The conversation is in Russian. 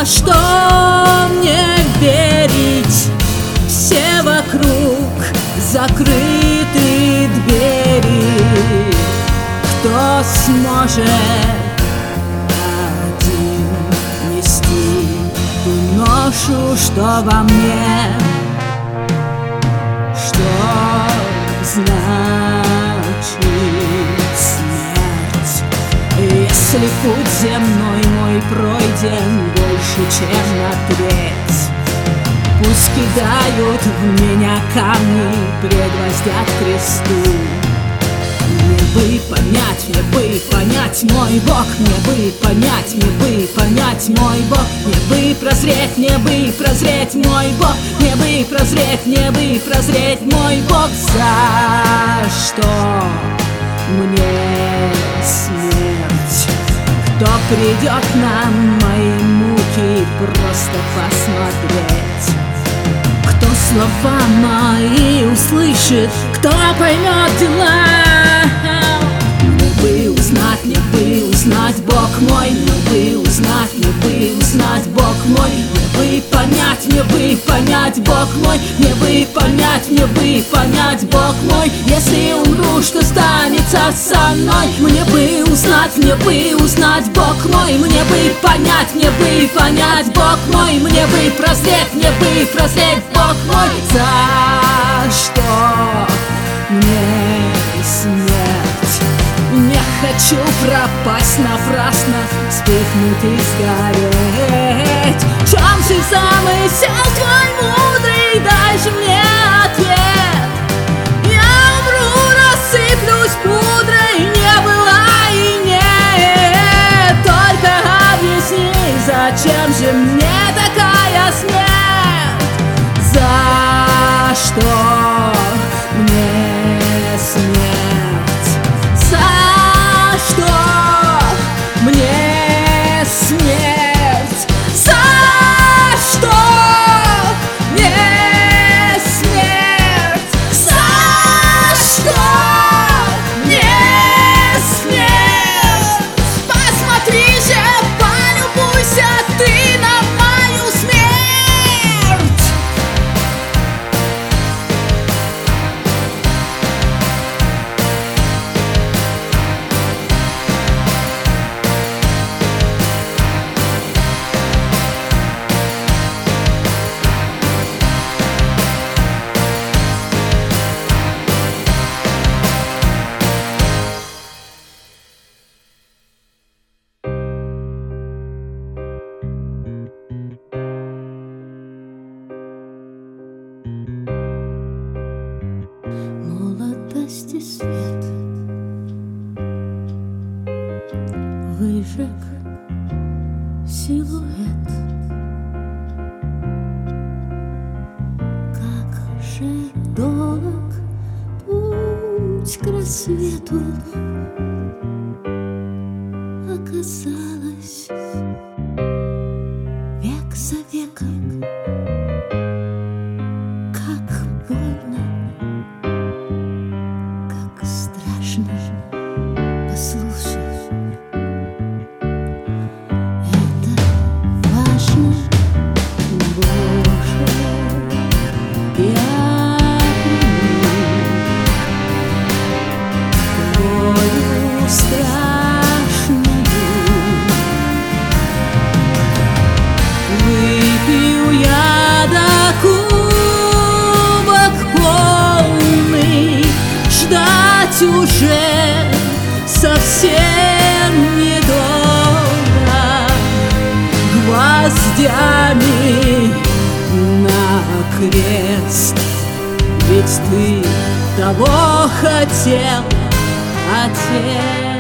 что мне верить? Все вокруг закрыты двери. Кто сможет один нести ту ношу, что во мне? Что значит смерть? Если путь земной мой пройден больше, чем на треть, пусть кидают в меня камни, предвоздят к кресту. Мне бы понять мой Бог, мне бы понять мой Бог, мне бы прозреть мой Бог, мне бы прозреть мой Бог. За что мне смерть? Кто придет на мои муки просто посмотреть? Кто слова мои услышит, кто поймет дела? Мне бы узнать, Бог мой, мне бы узнать, Бог мой, мне бы понять, Бог мой, мне бы понять, Бог мой. Если умру, что станется со мной? Мне бы узнать, Бог мой, мне бы понять, Бог мой, мне бы прозреть, Бог мой. За что мне смерть? Не хочу пропасть напрасно, вспыхнуть и сгореть. В чем же замысел твой мудрый? Дай же мне ответ. Я умру, рассыплюсь пудрой, не было и нет. Только объясни, зачем же мне такая смерть? За что мне смерть? Мне смерть. За что мне смерть? За что мне смерть? Посмотри же, полюбуйся ты на мою смерть. Молодости свет выжег силуэт. Как же долг путь к рассвету. Оказалось, век за веком. Как больно, как страшно. Послушай, это важно, Боже, я приму твою страшную. Выпью я до кубок полный, ждать уже совсем недолго. Гвоздями на крест, ведь ты того хотел, отец.